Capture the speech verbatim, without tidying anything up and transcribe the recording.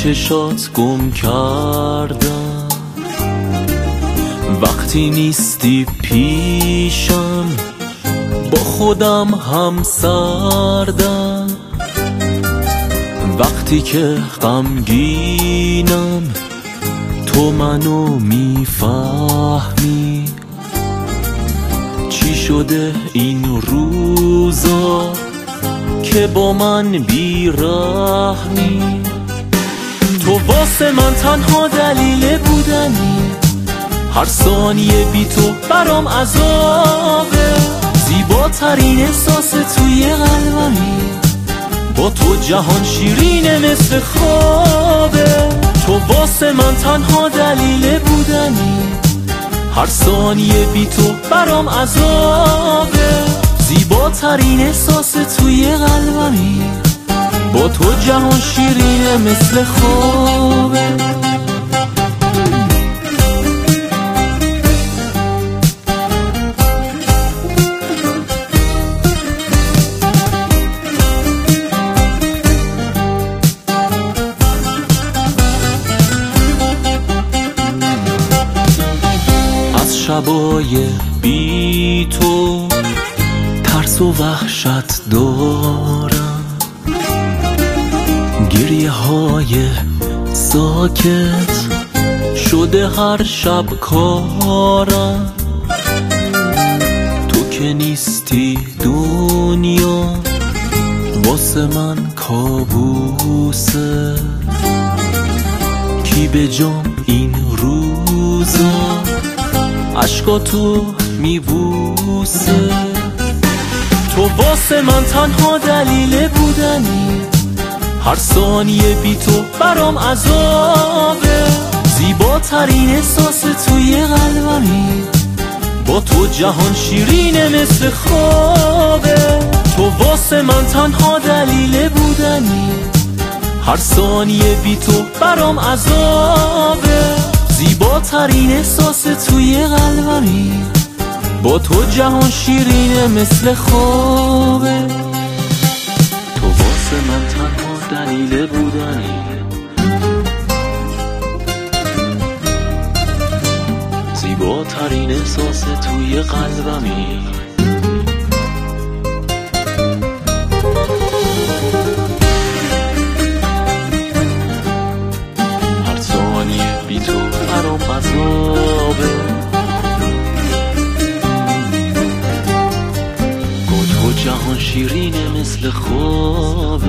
چشات گم کردم، وقتی نیستی پیشم با خودم هم سردم، وقتی که غمگینم تو منو میفهمی. چی شده این روزا که با من بیرحمی؟ تو واسه من تنها دلیل بودنی، هر ثانیه بی تو برام عذابه. زیباترین احساس توی قلبمی، با تو جهان شیرینه مثل خوابه. تو واسه من تنها دلیل بودنی، هر ثانیه بی تو برام عذابه. زیباترین احساس توی قلبمی، با تو جهان شیرینه مثل خوابه. از شبای بی تو ترس و وحشت دارم، گریه های ساکت شده هر شب کارم. تو که نیستی دنیا واسه من کابوسه. کی به جام این روزا عشقاتو میبوسه؟ تو واسه من تنها دلیل بودنی، هر ثانیه بی تو برام عذابه. زیباترین احساس توی قلبمی، با تو جهان شیرینه مثل خوابه. تو واسه من تنها دلیل بودنی، هر ثانیه بی تو برام عذابه. زیباترین احساس توی قلبمی، با تو جهان شیرینه مثل خوابه. تو واسه من تنها دلیل بودنی، زیباترین احساس توی قلبمی. هر ثانیه بی تو برام عذابه. با تو جهان شیرینه مثل خوابه.